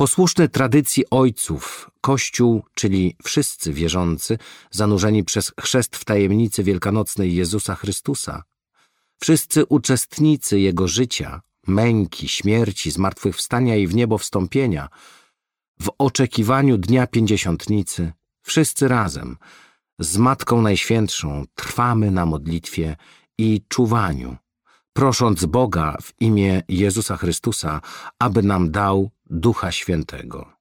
Posłuszny tradycji ojców, Kościół, czyli wszyscy wierzący, zanurzeni przez chrzest w tajemnicy wielkanocnej Jezusa Chrystusa, wszyscy uczestnicy Jego życia, męki, śmierci, zmartwychwstania i w niebo wstąpienia, w oczekiwaniu Dnia Pięćdziesiątnicy, wszyscy razem, z Matką Najświętszą, trwamy na modlitwie i czuwaniu, prosząc Boga w imię Jezusa Chrystusa, aby nam dał Ducha Świętego.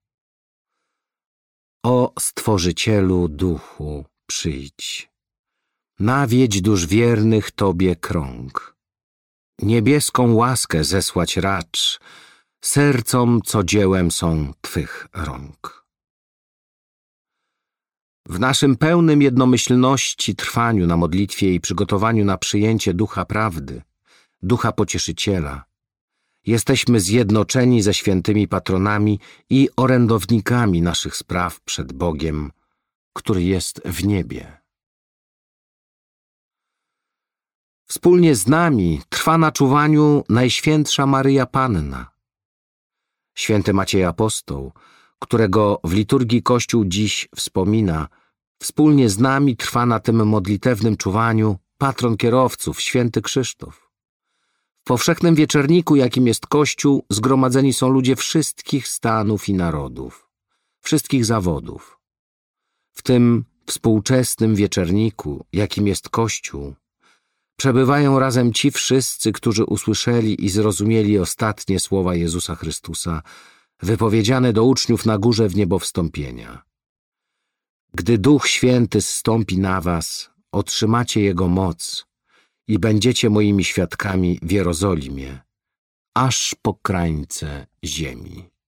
O Stworzycielu Duchu, przyjdź, nawiedź dusz wiernych Tobie krąg, niebieską łaskę zesłać racz sercom, co dziełem są Twych rąk. W naszym pełnym jednomyślności trwaniu na modlitwie i przygotowaniu na przyjęcie Ducha Prawdy, Ducha Pocieszyciela, jesteśmy zjednoczeni ze świętymi patronami i orędownikami naszych spraw przed Bogiem, który jest w niebie. Wspólnie z nami trwa na czuwaniu Najświętsza Maryja Panna. Święty Maciej Apostoł, którego w liturgii Kościół dziś wspomina, wspólnie z nami trwa na tym modlitewnym czuwaniu patron kierowców, święty Krzysztof. W powszechnym wieczerniku, jakim jest Kościół, zgromadzeni są ludzie wszystkich stanów i narodów, wszystkich zawodów. W tym współczesnym wieczerniku, jakim jest Kościół, przebywają razem ci wszyscy, którzy usłyszeli i zrozumieli ostatnie słowa Jezusa Chrystusa, wypowiedziane do uczniów na górze w niebo wstąpienia. Gdy Duch Święty zstąpi na was, otrzymacie Jego moc i będziecie moimi świadkami w Jerozolimie, aż po krańce ziemi.